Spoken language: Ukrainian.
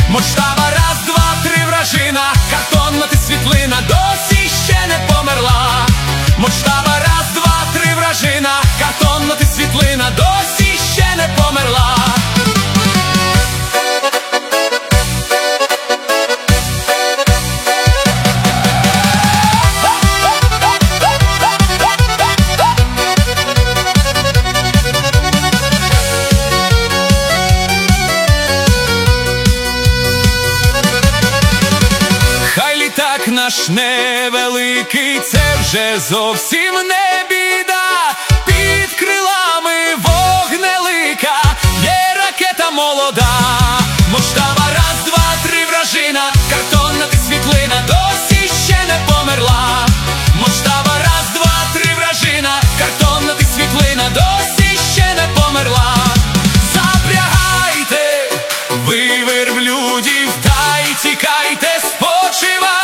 Моштава, раз, два, три, вражина, картонна ти світлина, досі ще не померла. Моштава, раз, два, три, вражина, картонна ти світлина, досі ще не померла. Так наш невеликий, це вже зовсім не біда. Під крилами вогнелика, є ракета молода. Моштава, раз, два, три, вражина, картонна ти світлина, досі ще не померла. Моштава, раз, два, три, вражина, картонна ти світлина, досі ще не померла. Запрягайте ви верблюдів та й тікайте, спочивайте.